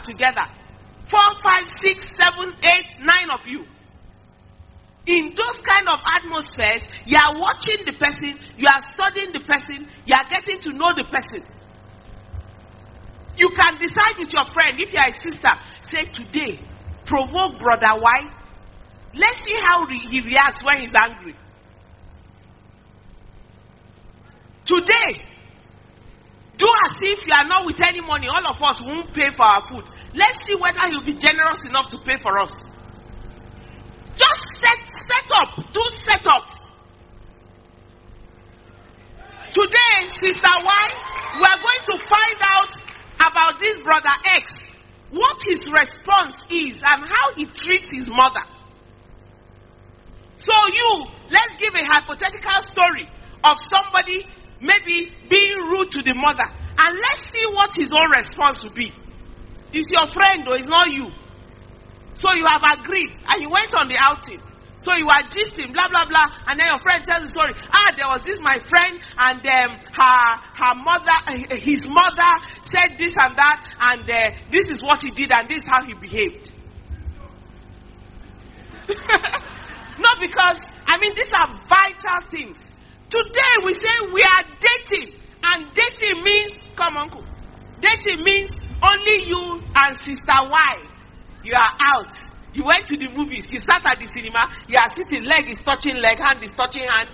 together. 4, 5, 6, 7, 8, 9 of you. In those kind of atmospheres, you are watching the person, you are studying the person, you are getting to know the person. You can decide with your friend, if you are a sister, say today, provoke brother Y. Let's see how he reacts when he's angry. Today, do as if you are not with any money. All of us won't pay for our food. Let's see whether he'll be generous enough to pay for us. Just set up. Do setups. Today, Sister Y, we are going to find out about this brother X. What his response is and how he treats his mother. So let's give a hypothetical story of somebody maybe being rude to the mother. And let's see what his own response will be. It's your friend though, it's not you. So you have agreed and you went on the outing. So you are gisting, blah, blah, blah. And then your friend tells the story. There was this my friend and her mother, his mother said this and that. And this is what he did and this is how he behaved. No, because, these are vital things. Today we say we are dating. And dating means, come uncle. Dating means only you and Sister Y. You are out. You went to the movies. You sat at the cinema. You are sitting, leg is touching leg, hand is touching hand.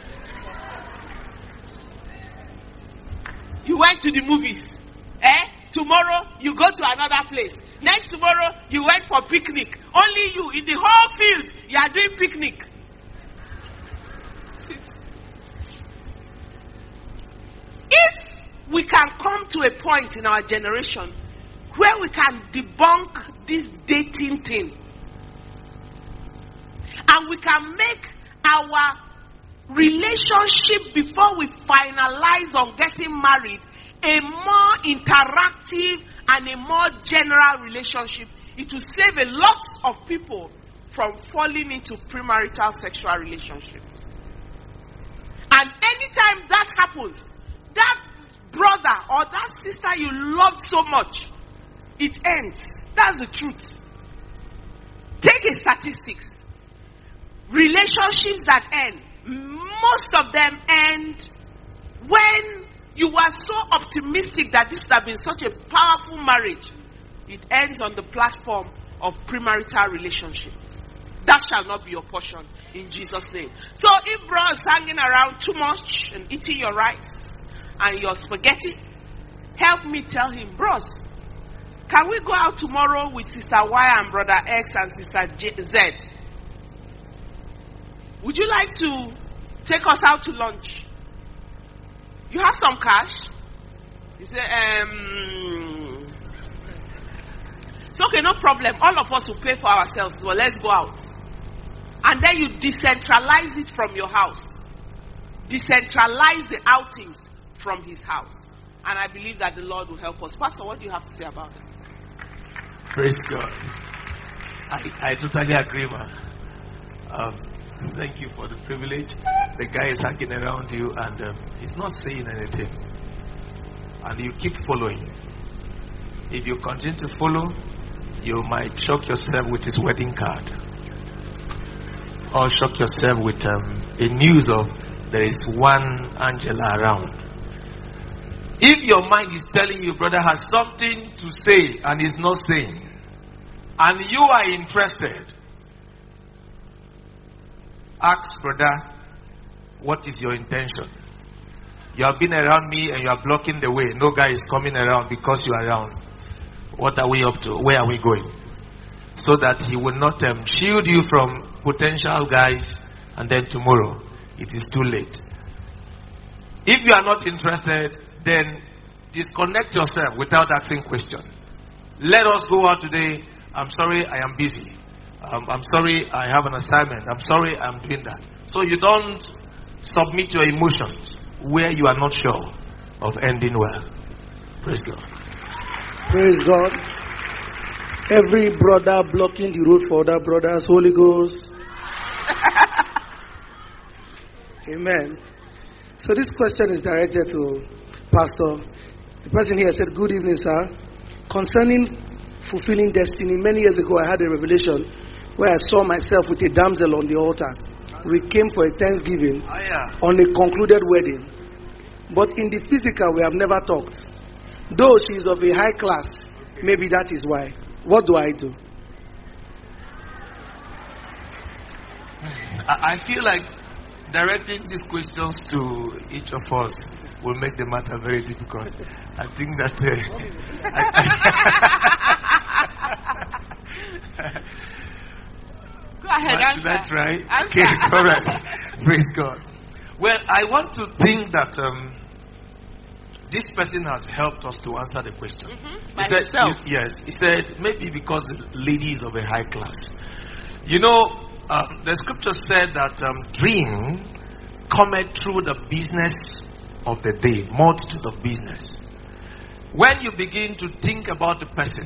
You went to the movies. Tomorrow you go to another place. Next tomorrow you went for picnic. Only you in the whole field. You are doing picnic. If we can come to a point in our generation where we can debunk this dating thing, and we can make our relationship before we finalize on getting married a more interactive and a more general relationship, it will save a lot of people from falling into premarital sexual relationships. And anytime that happens, that brother or that sister you loved so much, it ends. That's the truth. Take a statistics. Relationships that end, most of them end when you are so optimistic that this has been such a powerful marriage. It ends on the platform of premarital relationship. That shall not be your portion in Jesus' name. So if bro is hanging around too much and eating your rice and your spaghetti, help me tell him, bros, can we go out tomorrow with Sister Y and Brother X and Sister Z? Would you like to take us out to lunch? You have some cash? You say, it's okay, no problem. All of us will pay for ourselves. Well, let's go out. And then you decentralize it from your house. Decentralize the outings from his house. And I believe that the Lord will help us. Pastor, what do you have to say about it? Praise God. I totally agree, man. Thank you for the privilege. The guy is hanging around you and he's not saying anything. And you keep following. If you continue to follow, you might shock yourself with his wedding card. Or shock yourself with a news of there is one Angela around. If your mind is telling you, brother has something to say and is not saying, and you are interested, ask, brother, what is your intention? You have been around me and you are blocking the way. No guy is coming around because you are around. What are we up to? Where are we going? So that he will not shield you from potential guys, and then tomorrow it is too late. If you are not interested, then disconnect yourself without asking questions. Let us go out today. I'm sorry, I am busy. I'm sorry, I have an assignment. I'm sorry, I'm doing that. So you don't submit your emotions where you are not sure of ending well. Praise God. Praise God. Every brother blocking the road for other brothers, Holy Ghost. Amen. So this question is directed to Pastor. The person here said, good evening, sir. Concerning fulfilling destiny. Many years ago, I had a revelation where I saw myself with a damsel on the altar. We came for a Thanksgiving on a concluded wedding. But in the physical, we have never talked. Though she is of a high class, maybe that is why. What do I do? I feel like directing these questions to each of us will make the matter very difficult. I think that go ahead, answer. That's right. Answer. Okay, correct. Praise God. Well, I want to think that this person has helped us to answer the question. By himself. Yes, he said maybe because the lady is of a high class. You know, the scripture said that dream cometh through the business of the day, multitude of business. When you begin to think about the person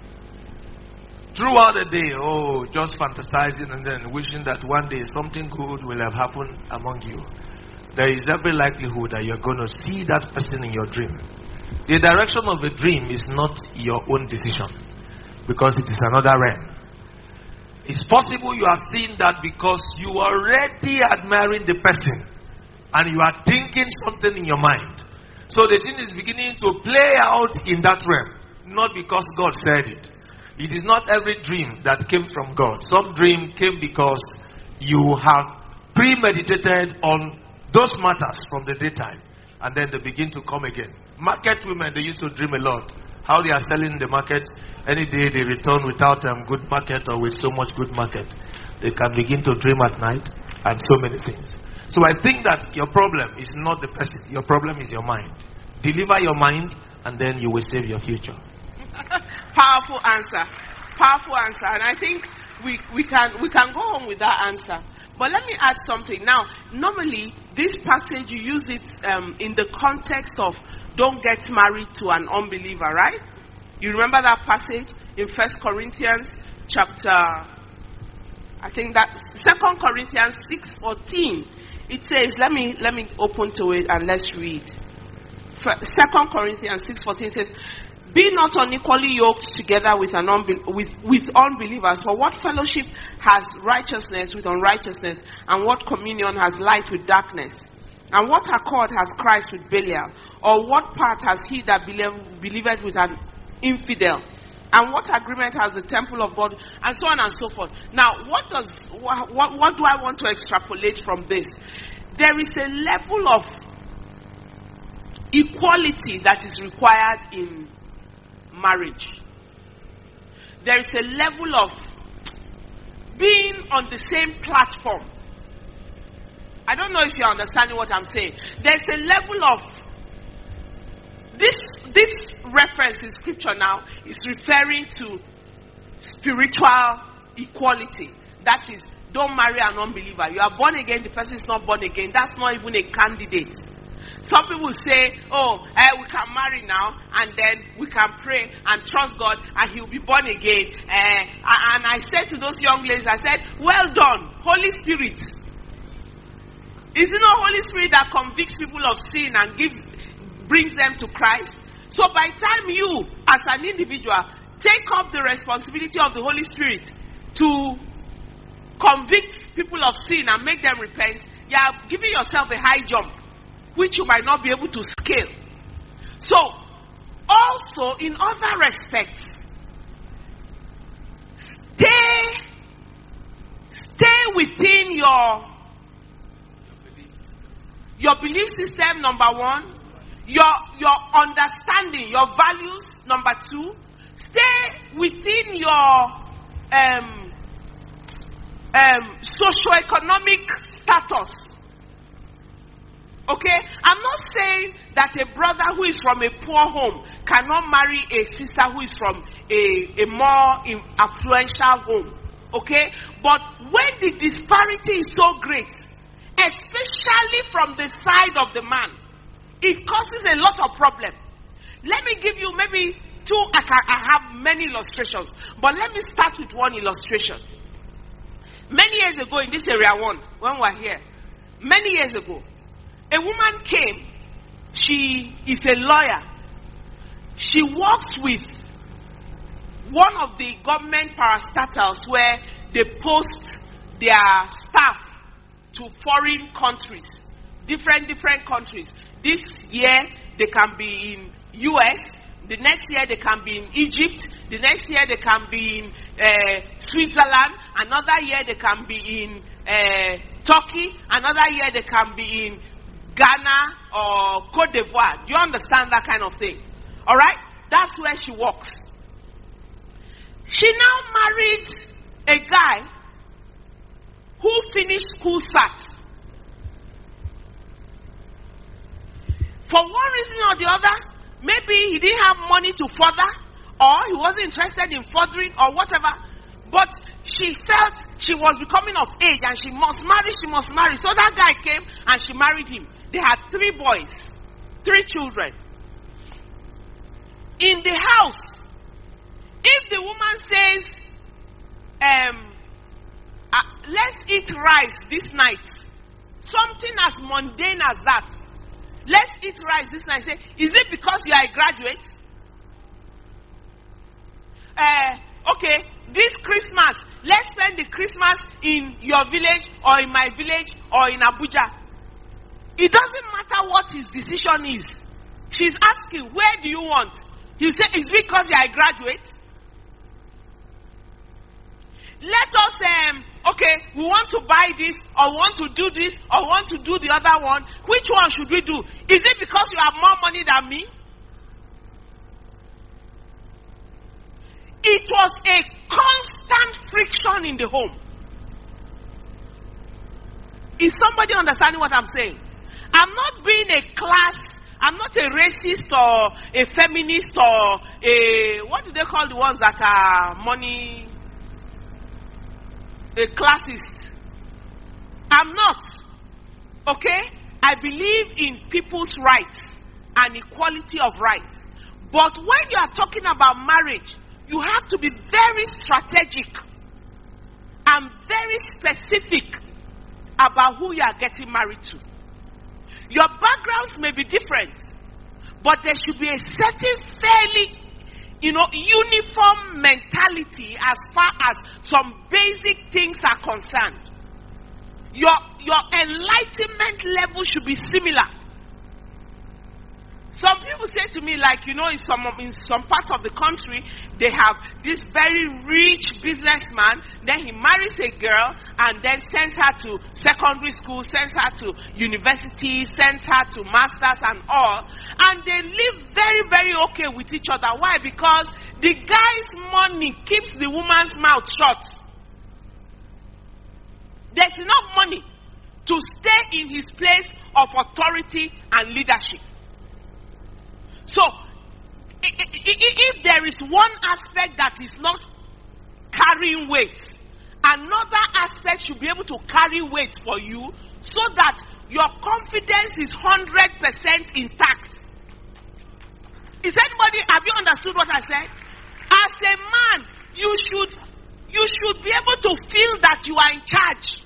throughout the day, just fantasizing and then wishing that one day something good will have happened among you, there is every likelihood that you're going to see that person in your dream. The direction of the dream is not your own decision, because it is another realm. It's possible you are seeing that because you are already admiring the person and you are thinking something in your mind. So the thing is beginning to play out in that realm, not because God said it. It is not every dream that came from God. Some dream came because you have premeditated on those matters from the daytime, and then they begin to come again. Market women, they used to dream a lot. How they are selling in the market. Any day they return without good market or with so much good market. They can begin to dream at night and so many things. So I think that your problem is not the person. Your problem is your mind. Deliver your mind and then you will save your future. Powerful answer. Powerful answer. And I think we can go on with that answer. But let me add something. Now, normally, this passage, you use it in the context of don't get married to an unbeliever, right? You remember that passage in 1 Corinthians chapter, I think that's 2 Corinthians 6:14. It says, let me open to it and let's read. 2 Corinthians 6:14 says, be not unequally yoked together with unbelievers. For what fellowship has righteousness with unrighteousness? And what communion has light with darkness? And what accord has Christ with Belial? Or what part has he that believeth with an infidel? And what agreement has the temple of God? And so on and so forth. Now, what do I want to extrapolate from this? There is a level of equality that is required in marriage. There is a level of being on the same platform. I don't know if you're understanding what I'm saying. There's a level of this reference in scripture now is referring to spiritual equality. That is, don't marry an unbeliever. You are born again, the person is not born again. That's not even a candidate. Some people say, we can marry now and then we can pray and trust God and he'll be born again. And I said to those young ladies, I said, well done, Holy Spirit. Is it not Holy Spirit that convicts people of sin and brings them to Christ? So by the time you, as an individual, take up the responsibility of the Holy Spirit to convict people of sin and make them repent, you are giving yourself a high jump, which you might not be able to scale. So, also in other respects, stay within your belief system, number one. Your understanding, your values, number two. Stay within your socioeconomic status. Okay? I'm not saying that a brother who is from a poor home cannot marry a sister who is from a more affluential home. Okay? But when the disparity is so great, especially from the side of the man, it causes a lot of problem. Let me give you maybe two. I have many illustrations, but let me start with one illustration. Many years ago in this area one, when we were here, many years ago, a woman came. She is a lawyer. She works with one of the government parastatals where they post their staff to foreign countries, different countries. This year they can be in US, the next year they can be in Egypt, the next year they can be in Switzerland, another year they can be in Turkey, another year they can be in Ghana or Cote d'Ivoire. Do you understand that kind of thing? Alright? That's where she works. She now married a guy who finished school SAT. For one reason or the other, maybe he didn't have money to further, or he wasn't interested in furthering, or whatever. But she felt she was becoming of age and she must marry. So that guy came and she married him. They had 3 boys, 3 children. In the house, if the woman says, let's eat rice this night, something as mundane as that, let's eat rice this night, say, is it because you are a graduate? Okay, this Christmas, let's spend the Christmas in your village or in my village or in Abuja. It doesn't matter what his decision is. She's asking, where do you want? You say, is it because you are a graduate? Let us, okay, we want to buy this, or want to do this, or want to do the other one. Which one should we do? Is it because you have more money than me? It was a constant friction in the home. Is somebody understanding what I'm saying? I'm not being a class, I'm not a racist or a feminist or a, what do they call the ones that are money, a classist. I'm not. Okay? I believe in people's rights and equality of rights. But when you are talking about marriage, you have to be very strategic and very specific about who you are getting married to. Your backgrounds may be different, but there should be a certain fairly, uniform mentality as far as some basic things are concerned. Your enlightenment level should be similar. Some people say to me, like, in some parts of the country, they have this very rich businessman, then he marries a girl and then sends her to secondary school, sends her to university, sends her to masters and all. And they live very, very okay with each other. Why? Because the guy's money keeps the woman's mouth shut. There's enough money to stay in his place of authority and leadership. So, if there is one aspect that is not carrying weight, another aspect should be able to carry weight for you so that your confidence is 100% intact. Is anybody, have you understood what I said? As a man, you should be able to feel that you are in charge.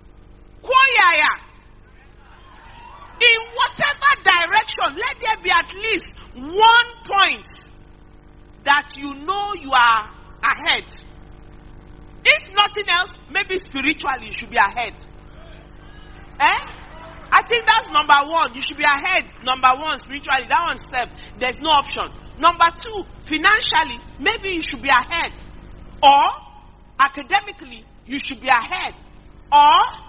In whatever direction, let there be at least one point that you know you are ahead. If nothing else, maybe spiritually you should be ahead. I think that's number one. You should be ahead. Number one, spiritually. That one step. There's no option. Number two, financially, maybe you should be ahead. Or academically, you should be ahead. Or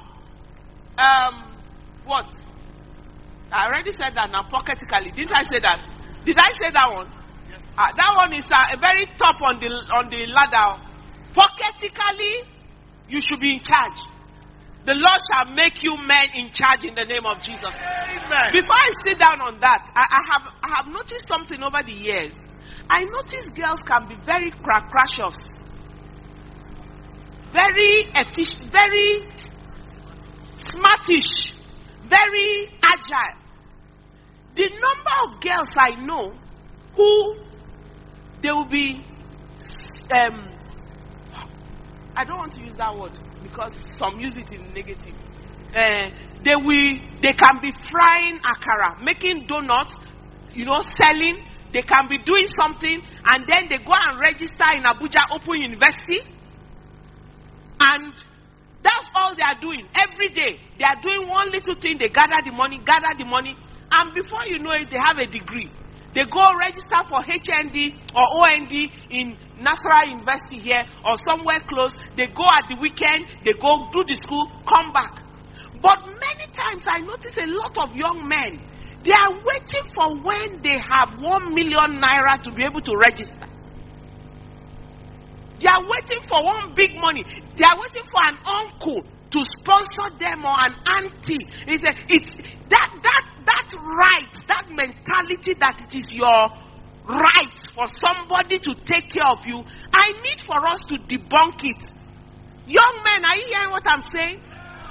what? I already said that now, pocketically. Didn't I say that? Did I say that one? Yes. That one is a very top on the ladder. Pocketically, you should be in charge. The Lord shall make you men in charge in the name of Jesus. Amen. Before I sit down on that, I have noticed something over the years. I noticed girls can be very crashious, very efficient, very smartish, very agile. The number of girls I know who they will be, I don't want to use that word because some use it in negative. They can be frying akara, making donuts, selling, they can be doing something and then they go and register in Abuja Open University. And that's all they are doing every day. They are doing one little thing. They gather the money. And before you know it, they have a degree. They go register for HND or OND in Nasarawa University here or somewhere close. They go at the weekend. They go do the school, come back. But many times I notice a lot of young men, they are waiting for when they have 1 million naira to be able to register. They are waiting for one big money. They are waiting for an uncle to sponsor them or an auntie. It's that right, that mentality that it is your right for somebody to take care of you. I need for us to debunk it. Young men, are you hearing what I'm saying?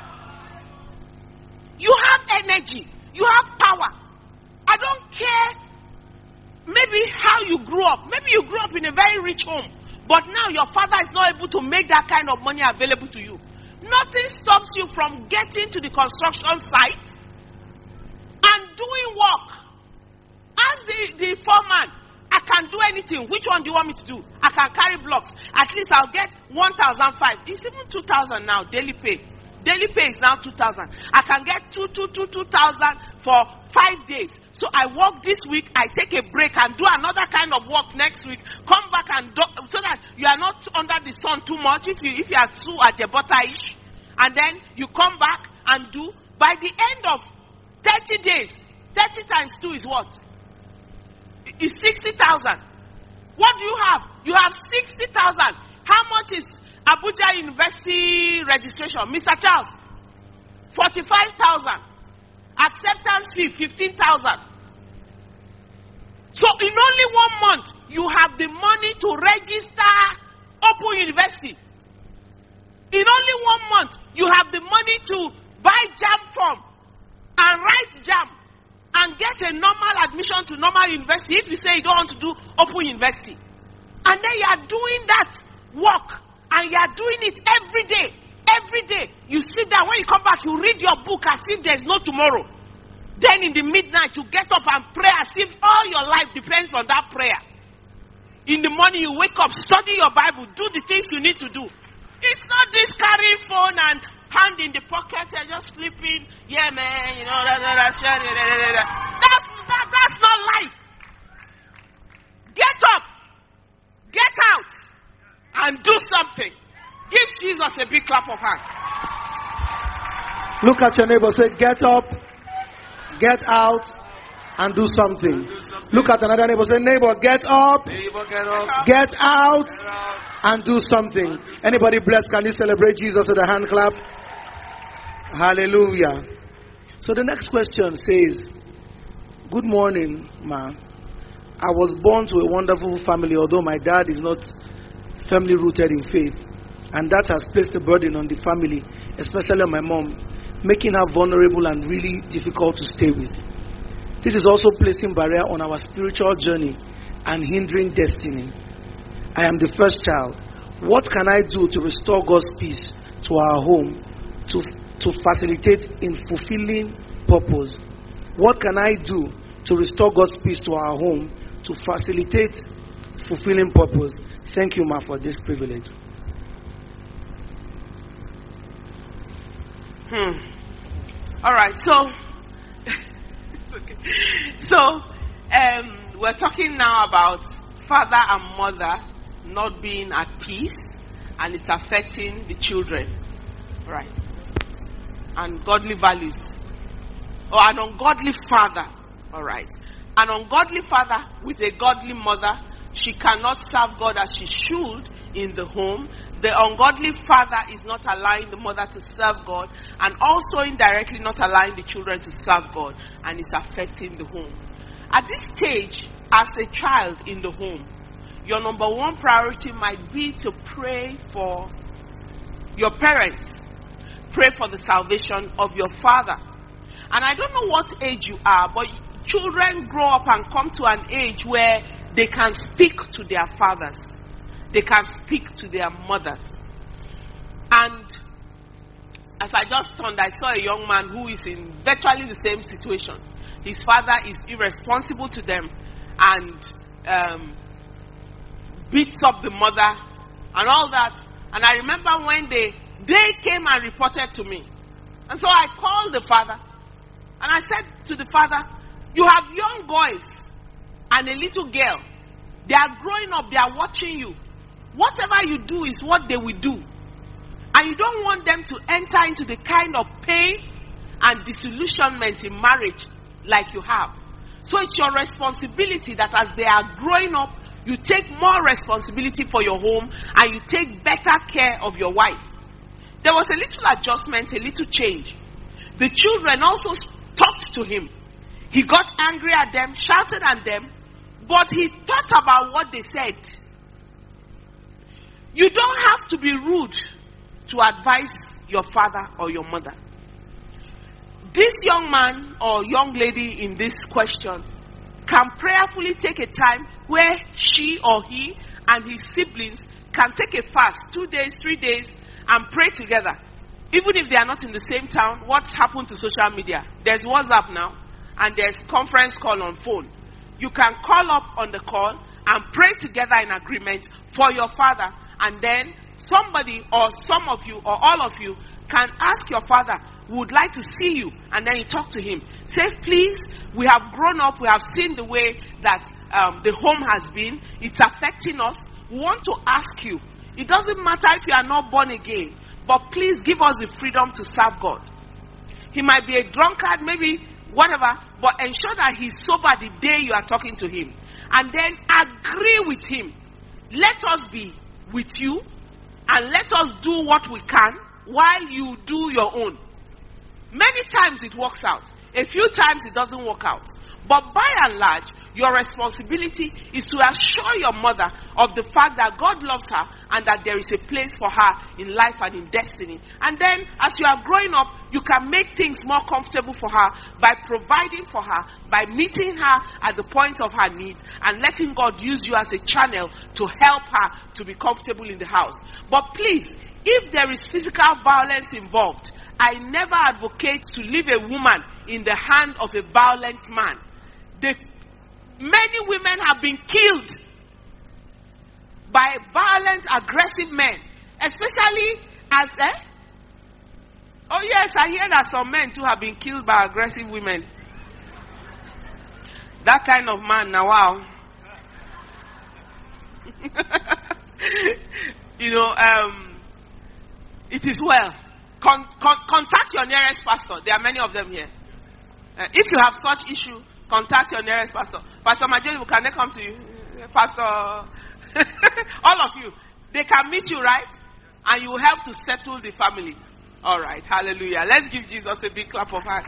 You have energy. You have power. I don't care maybe how you grew up. Maybe you grew up in a very rich home. But now your father is not able to make that kind of money available to you. Nothing stops you from getting to the construction site and doing work. Ask the foreman, I can do anything. Which one do you want me to do? I can carry blocks. At least I'll get 1,005. It's even 2,000 now, daily pay. Daily pay is now 2,000. I can get 2,000 for 5 days. So I work this week, I take a break and do another kind of work next week. Come back and do, so that you are not under the sun too much. If you are too ajebota-ish, and then you come back and do. By the end of 30 days, 30 times 2 is what? It's 60,000. What do you have? You have 60,000. How much is Abuja University registration? Mr. Charles, 45,000. Acceptance fee, 15,000. So in only 1 month, you have the money to register Open University. In only 1 month, you have the money to buy JAM form and write JAM and get a normal admission to normal university if you say you don't want to do Open University. And then you are doing that work and you are doing it every day. Every day. You sit down, when you come back, you read your book as if there's no tomorrow. Then in the midnight, you get up and pray as if all your life depends on that prayer. In the morning, you wake up, study your Bible, do the things you need to do. It's not this carrying phone and hand in the pocket and just sleeping. Yeah, man, you know, that's not life. Get up, get out, and do something. Give Jesus a big clap of hands. Look at your neighbor, say, get up, get out, and do something. Look at another neighbor, say, neighbor, get up, get out, and do something. Anybody blessed? Can you celebrate Jesus with a hand clap? Hallelujah. So the next question says, good morning, ma. I was born to a wonderful family, although my dad is not firmly rooted in faith. And that has placed a burden on the family, especially on my mom, making her vulnerable and really difficult to stay with. This is also placing barrier on our spiritual journey and hindering destiny. I am the first child. What can I do to restore God's peace to our home, to facilitate in fulfilling purpose? What can I do to restore God's peace to our home, to facilitate fulfilling purpose? Thank you, ma, for this privilege. All right, so we're talking now about father and mother not being at peace, and it's affecting the children, right? And godly values, or an ungodly father, all right? An ungodly father with a godly mother, she cannot serve God as she should in the home. The ungodly father is not allowing the mother to serve God, and also indirectly not allowing the children to serve God, and it's affecting the home. At this stage, as a child in the home, your number one priority might be to pray for your parents. Pray for the salvation of your father. And I don't know what age you are, but children grow up and come to an age where they can speak to their fathers. They can speak to their mothers. And as I just turned, I saw a young man who is in virtually the same situation. His father is irresponsible to them, and beats up the mother and all that. And I remember when they came and reported to me. And so I called the father and I said to the father, you have young boys and a little girl. They are growing up, they are watching you. Whatever you do is what they will do. And you don't want them to enter into the kind of pain and disillusionment in marriage like you have. So it's your responsibility that as they are growing up, you take more responsibility for your home and you take better care of your wife. There was a little adjustment, a little change. The children also talked to him. He got angry at them, shouted at them, but he thought about what they said. You don't have to be rude to advise your father or your mother. This young man or young lady in this question can prayerfully take a time where she or he and his siblings can take a fast, 2 days, 3 days, and pray together. Even if they are not in the same town, what's happened to social media? There's WhatsApp now, and there's conference call on phone. You can call up on the call and pray together in agreement for your father, and then somebody or some of you or all of you can ask your father, we would like to see you, and then you talk to him. Say, please, we have grown up, we have seen the way that the home has been. It's affecting us. We want to ask you. It doesn't matter if you are not born again, but please give us the freedom to serve God. He might be a drunkard, maybe whatever, but ensure that he's sober the day you are talking to him. And then agree with him. Let us be with you, and let us do what we can while you do your own. Many times it works out. A few times it doesn't work out. But by and large, your responsibility is to assure your mother of the fact that God loves her and that there is a place for her in life and in destiny. And then, as you are growing up, you can make things more comfortable for her by providing for her, by meeting her at the points of her needs, and letting God use you as a channel to help her to be comfortable in the house. But please, if there is physical violence involved, I never advocate to leave a woman in the hand of a violent man. Many women have been killed by violent, aggressive men, especially as oh yes, I hear that some men too have been killed by aggressive women. That kind of man, now wow. It is well. Contact your nearest pastor. There are many of them here. If you have such issue, contact your nearest pastor. Pastor Majoli, can they come to you? Pastor, all of you. They can meet you, right? And you will help to settle the family. All right. Hallelujah. Let's give Jesus a big clap of hands.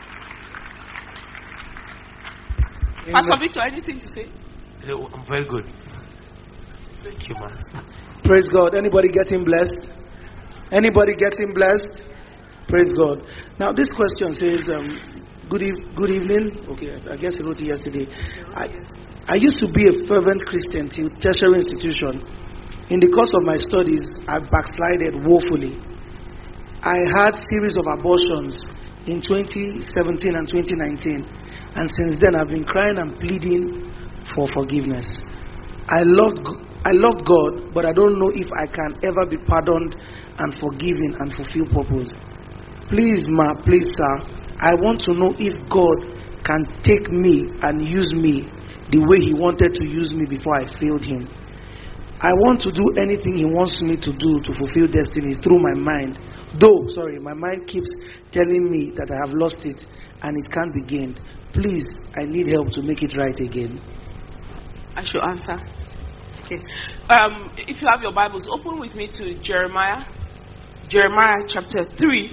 Pastor Victor, anything to say? I'm very good. Thank you, man. Praise God. Anybody getting blessed? Anybody getting blessed? Praise God. Now this question says, good evening. Okay, I guess I wrote it yesterday. I used to be a fervent Christian till tertiary institution. In the course of my studies, I backslided woefully. I had series of abortions in 2017 and 2019, and since then I've been crying and pleading for forgiveness. I loved God, but I don't know if I can ever be pardoned and forgiven and fulfill purpose. Please, sir, I want to know if God can take me and use me the way He wanted to use me before I failed Him. I want to do anything He wants me to do to fulfill destiny through my mind. My mind keeps telling me that I have lost it and it can't be gained. Please, I need help to make it right again. I should answer. Okay. If you have your Bibles, open with me to Jeremiah chapter 3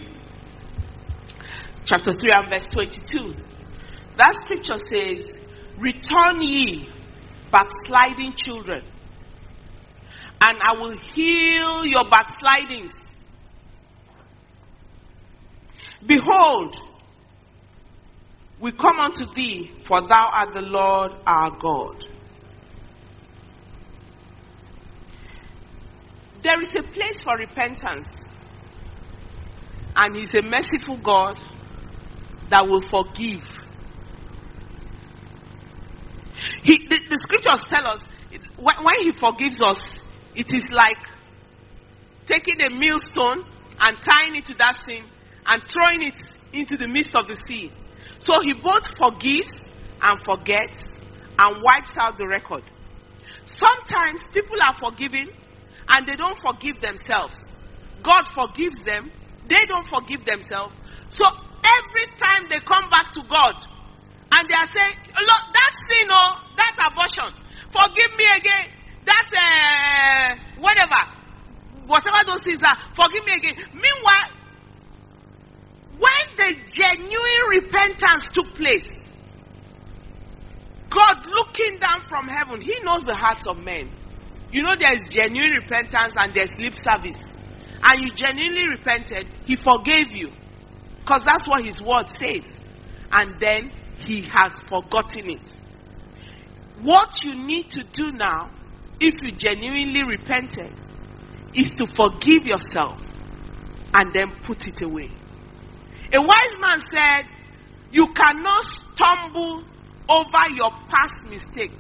and verse 22. That scripture says, return ye backsliding children, and I will heal your backslidings. Behold, we come unto thee, for thou art the Lord our God. There is a place for repentance, and He's a merciful God that will forgive. The the scriptures tell us, when he forgives us, it is like taking a millstone and tying it to that sin and throwing it into the midst of the sea. So he both forgives and forgets and wipes out the record. Sometimes people are forgiven and they don't forgive themselves. God forgives them, they don't forgive themselves. So every time they come back to God and they are saying, look, that sin, that abortion, forgive me again, that whatever those things are, forgive me again. Meanwhile, when the genuine repentance took place, God looking down from heaven, he knows the hearts of men. You know, there is genuine repentance and there's lip service. And you genuinely repented, he forgave you. Because that's what his word says. And then he has forgotten it. What you need to do now, if you genuinely repented, is to forgive yourself and then put it away. A wise man said, you cannot stumble over your past mistake.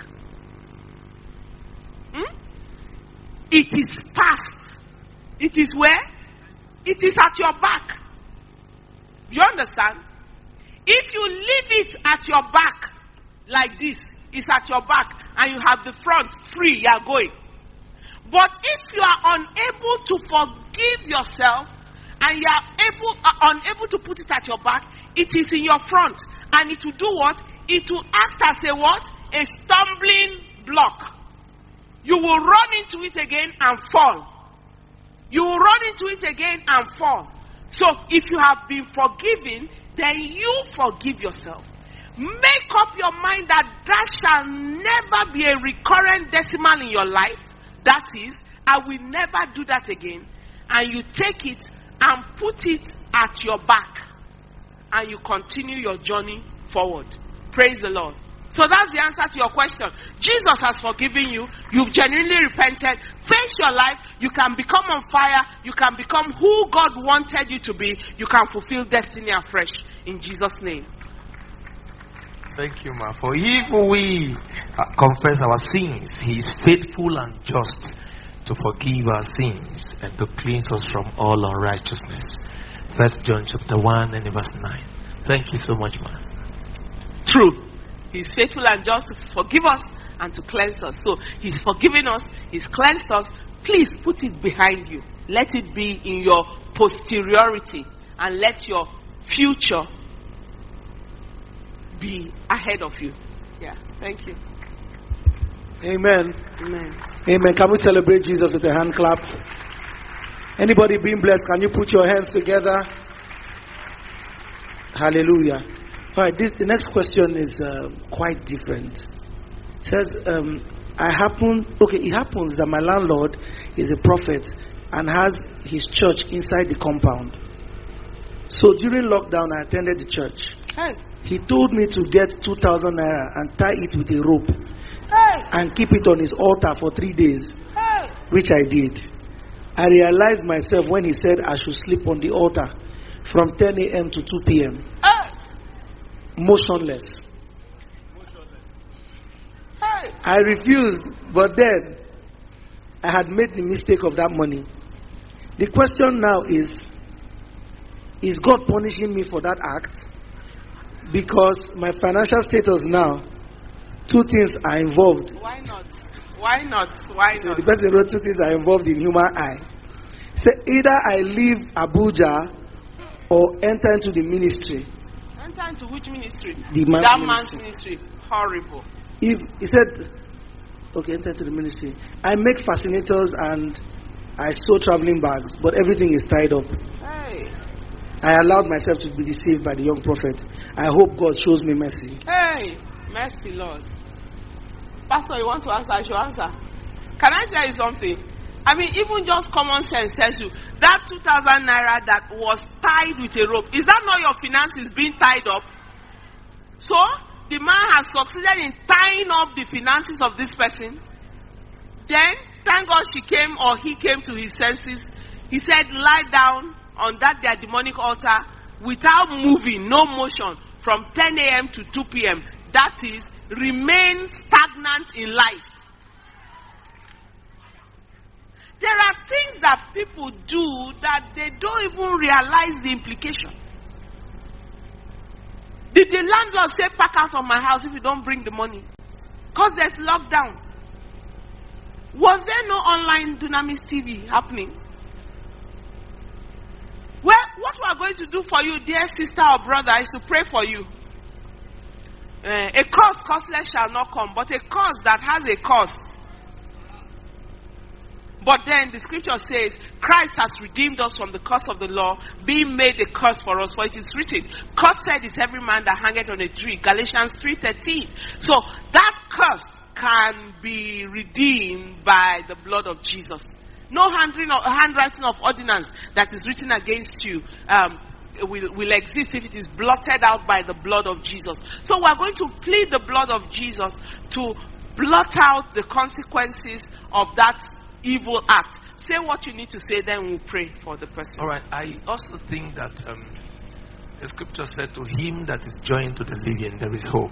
It is past. It is where? It is at your back. You understand? If you leave it at your back like this, it's at your back and you have the front free, you are going. But if you are unable to forgive yourself and you are unable to put it at your back, it is in your front. And it will do what? It will act as a what? A stumbling block. You will run into it again and fall. You will run into it again and fall. So if you have been forgiven, then you forgive yourself. Make up your mind that shall never be a recurrent decimal in your life. That is, I will never do that again. And you take it and put it at your back. And you continue your journey forward. Praise the Lord. So that's the answer to your question. Jesus has forgiven you. You've genuinely repented. Face your life. You can become on fire. You can become who God wanted you to be. You can fulfill destiny afresh. In Jesus' name. Thank you, ma. For if we confess our sins, he is faithful and just to forgive our sins and to cleanse us from all unrighteousness. 1 John chapter 1 and verse 9. Thank you so much, ma. True. He's faithful and just to forgive us and to cleanse us. So he's forgiven us, he's cleansed us. Please put it behind you. Let it be in your posteriority and let your future be ahead of you. Yeah, thank you. Amen. Amen. Amen. Can we celebrate Jesus with a hand clap? Anybody being blessed, can you put your hands together? Hallelujah. All right, the next question is quite different. It says, it happens that my landlord is a prophet and has his church inside the compound. So during lockdown, I attended the church. Hey. He told me to get 2,000 naira and tie it with a rope and keep it on his altar for 3 days, which I did. I realized myself when he said I should sleep on the altar from 10 a.m. to 2 p.m. Motionless. I refused, but then I had made the mistake of that money. The question now is God punishing me for that act? Because my financial status now, two things are involved. Why not? Why not? Why not? So the person wrote two things are involved in human eye. So either I leave Abuja or enter into the ministry. Enter into which ministry? That man's ministry. Horrible. If he said, okay, enter into the ministry. I make fascinators and I sew traveling bags, but everything is tied up. Hey. I allowed myself to be deceived by the young prophet. I hope God shows me mercy. Hey, mercy, Lord. Pastor, you want to answer? I should answer. Can I tell you something? I mean, even just common sense tells you that 2,000 naira that was tied with a rope, is that not your finances being tied up? So, the man has succeeded in tying up the finances of this person. Then, thank God she came or he came to his senses. He said, lie down on that their demonic altar without moving, no motion, from 10 a.m. to 2 p.m. That is, remain stagnant in life. There are things that people do that they don't even realize the implication. Did the landlord say, pack out of my house if you don't bring the money? Because there's lockdown. Was there no online Dunamis TV happening? Well, what we are going to do for you, dear sister or brother, is to pray for you. A curse costless shall not come, but a curse that has a cause. But then the scripture says, Christ has redeemed us from the curse of the law, being made a curse for us. For it is written, cursed is every man that hangeth on a tree. Galatians 3:13. So that curse can be redeemed by the blood of Jesus. No handwriting of ordinance that is written against you will exist if it is blotted out by the blood of Jesus. So we are going to plead the blood of Jesus to blot out the consequences of that evil act. Say what you need to say, then we'll pray for the person. All right. I also think that the scripture said, to him that is joined to the living, there is hope.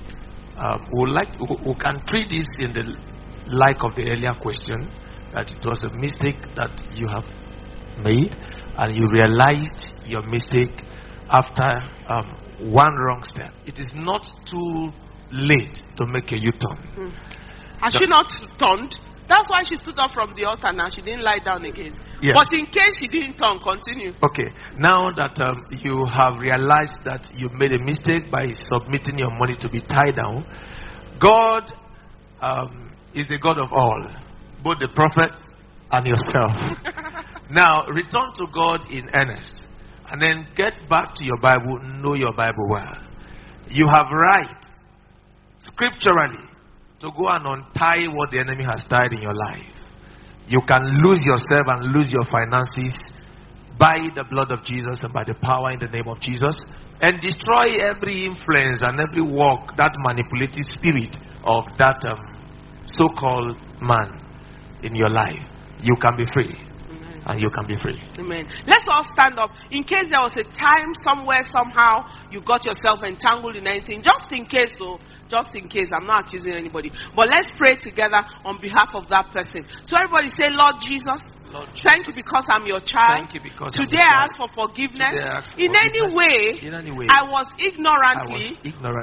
We can treat this in the light of the earlier question, that it was a mistake that you have made, and you realized your mistake after one wrong step. It is not too late to make a U-turn. Has she not turned? That's why she stood up from the altar now. She didn't lie down again. Yes. But in case she didn't turn, continue. Okay. Now that you have realized that you made a mistake by submitting your money to be tied down, God is the God of all, both the prophets and yourself. Now, return to God in earnest. And then get back to your Bible, know your Bible well. You have right, scripturally, to go and untie what the enemy has tied in your life. You can lose yourself and lose your finances by the blood of Jesus and by the power in the name of Jesus, and destroy every influence and every work, that manipulative spirit of that so-called man in your life. You can be free. And you can be free. Amen. Let's all stand up. In case there was a time somewhere, somehow, you got yourself entangled in anything. Just in case, just in case. I'm not accusing anybody. But let's pray together on behalf of that person. So everybody say, Lord Jesus, thank you because I'm your child. Thank you because Today I ask for forgiveness. In any way, I was ignorantly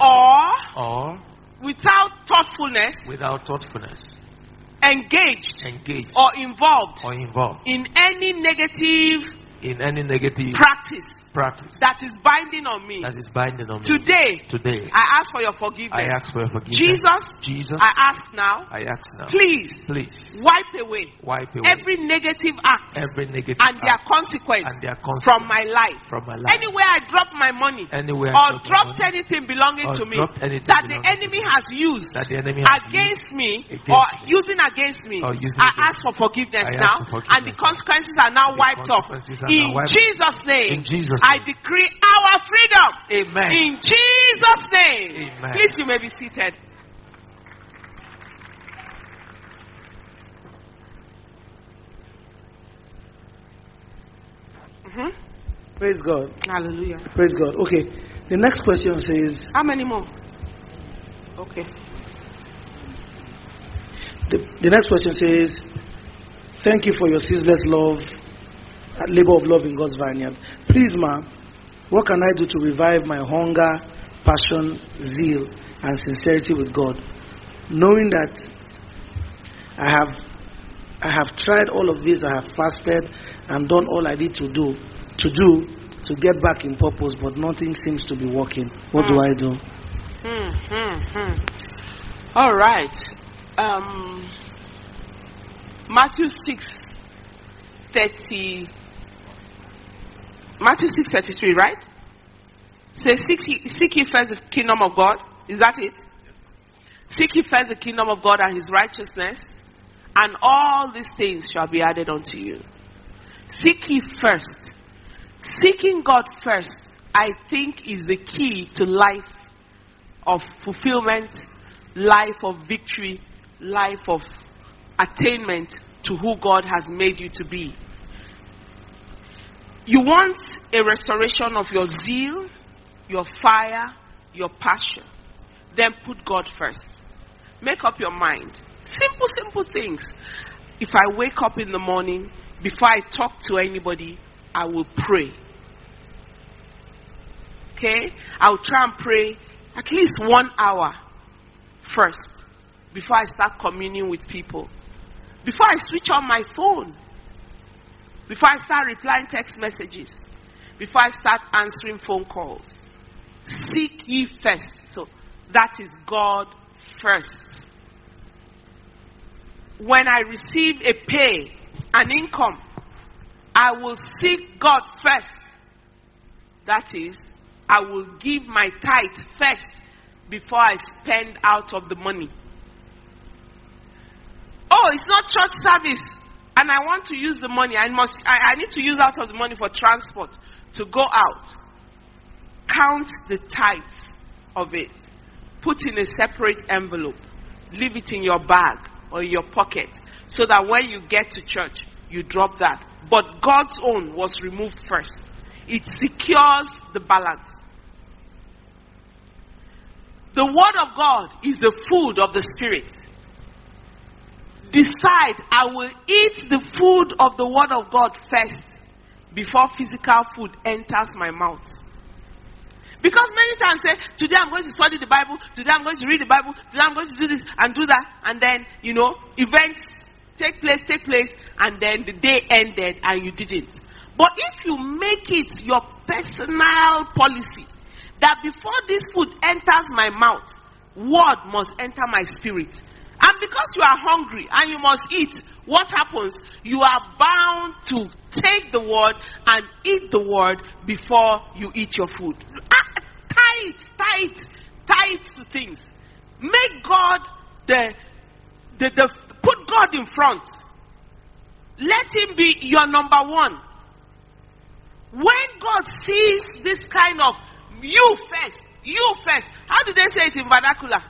or without thoughtfulness engaged or involved in any negative practice that is binding on me. Today I ask for your forgiveness. Jesus, I ask now. Please wipe away every negative act and their consequence from my life. Anywhere I drop my money or dropped anything belonging to me that the enemy has used against me or using against me, I ask for forgiveness now, and the consequences are now wiped off. In Jesus' name, I decree our freedom. Amen. In Jesus' name. Amen. Please, you may be seated. Praise God. Hallelujah. Praise God. Okay. The next question says, how many more? Okay. The next question says, thank you for your ceaseless love, labor of love in God's vineyard. Please, ma, what can I do to revive my hunger, passion, zeal, and sincerity with God? Knowing that I have tried all of this, I have fasted and done all I need to do to get back in purpose, but nothing seems to be working. What do I do? All right. Matthew 6:33, right? Says, seek ye first the kingdom of God. Is that it? Seek ye first the kingdom of God and his righteousness, and all these things shall be added unto you. Seek ye first. Seeking God first, I think, is the key to life of fulfillment, life of victory, life of attainment to who God has made you to be. You want a restoration of your zeal, your fire, your passion. then put God first. Make up your mind. Simple things. If I wake up in the morning, before I talk to anybody, I will pray. Okay? I will try and pray at least 1 hour first before I start communing with people. Before I switch on my phone. Before I start replying text messages. Before I start answering phone calls. Seek ye first. So that is God first. When I receive a pay, an income, I will seek God first. That is, I will give my tithe first before I spend out of the money. Oh, it's not church service and I want to use the money. I need to use out of the money for transport to go out. Count the tithe of it. Put in a separate envelope. Leave it in your bag or in your pocket so that when you get to church, you drop that. But God's own was removed first. It secures the balance. The word of God is the food of the spirit. Decide, I will eat the food of the word of God first before physical food enters my mouth. Because many times say, today I'm going to study the Bible, today I'm going to read the Bible, today I'm going to do this and do that, and then, events take place, and then the day ended and you didn't. But if you make it your personal policy, that before this food enters my mouth, word must enter my spirit. And because you are hungry and you must eat, what happens? You are bound to take the word and eat the word before you eat your food. Tie it to things. Make God put God in front. Let him be your number one. When God sees this kind of you first. How do they say it in vernacular?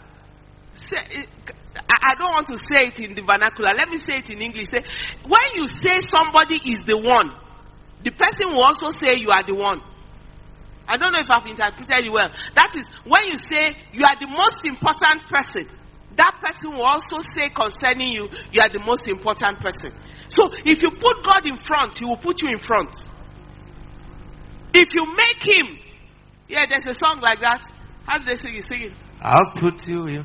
I don't want to say it in the vernacular. Let me say it in English. When you say somebody is the one, the person will also say you are the one. I don't know if I've interpreted it well. That is, when you say you are the most important person, that person will also say concerning you, you are the most important person. So if you put God in front, he will put you in front. If you make him, there's a song like that. How do they sing it? Sing it. I'll put you in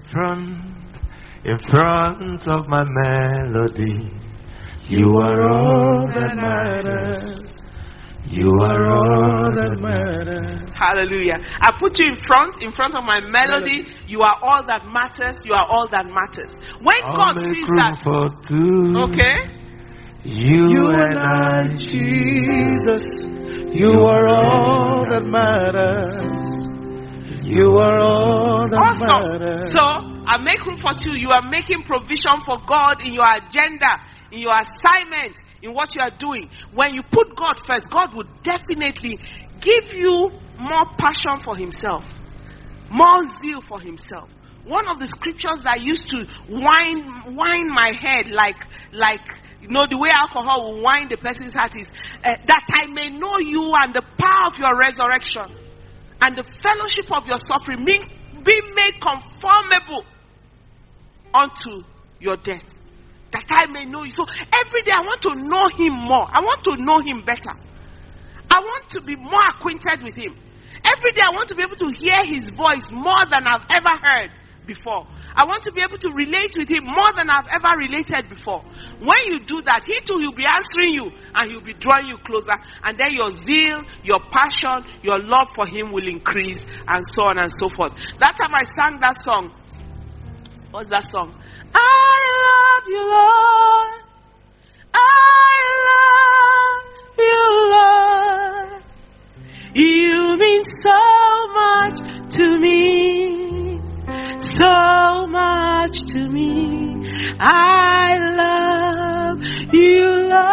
front of my melody. You are all that matters. You are all that matters. Hallelujah. I put you in front of my melody. You are all that matters. You are all that matters. When God sees that, for two. Okay. You and I, Jesus. You are all that matters. You are all that matters. So, I make room for two. You are making provision for God in your agenda, in your assignment, in what you are doing. When you put God first, God will definitely give you more passion for himself, more zeal for himself. One of the scriptures that used to wind my head like the way alcohol will wind the person's heart is that I may know you and the power of your resurrection and the fellowship of your suffering, be made conformable unto your death. That I may know you. So every day I want to know him more. I want to know him better. I want to be more acquainted with him. Every day I want to be able to hear his voice more than I've ever heard before. I want to be able to relate with him more than I've ever related before. When you do that, he too will be answering you and he'll be drawing you closer. And then your zeal, your passion, your love for him will increase, and so on and so forth. That time I sang that song. What's that song? I love you, Lord. I love you, Lord. You mean so much to me. So much to me. I love you, Lord.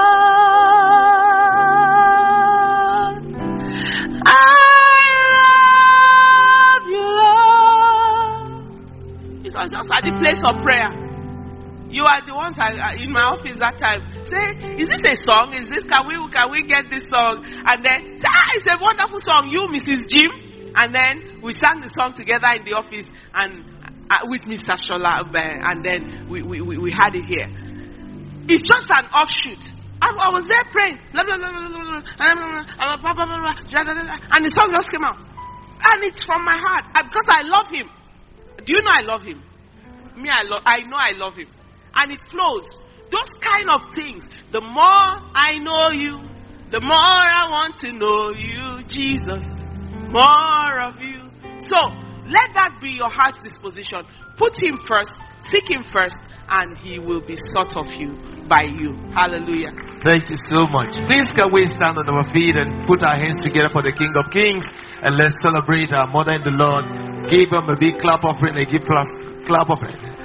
I love you, Lord. It was just at the place of prayer. You are the ones in my office that time. Say, is this a song? Is this, can we get this song? And then say, it's a wonderful song. You, Mrs. Jim. And then we sang the song together in the office and with Mr. Shola, and then we had it here. It's just an offshoot. I was there praying, blah, blah, blah, blah, blah, blah, blah, blah, and the song just came out. And it's from my heart because I love him. Do you know I love him? I know I love him. And it flows. Those kind of things. The more I know you, the more I want to know you, Jesus. More of you. So, let that be your heart's disposition. Put him first, seek him first, and he will be sought of you by you. Hallelujah. Thank you so much. Please can we stand on our feet and put our hands together for the King of Kings, and let's celebrate our mother in the Lord. Give him a big clap offering, a big clap offering.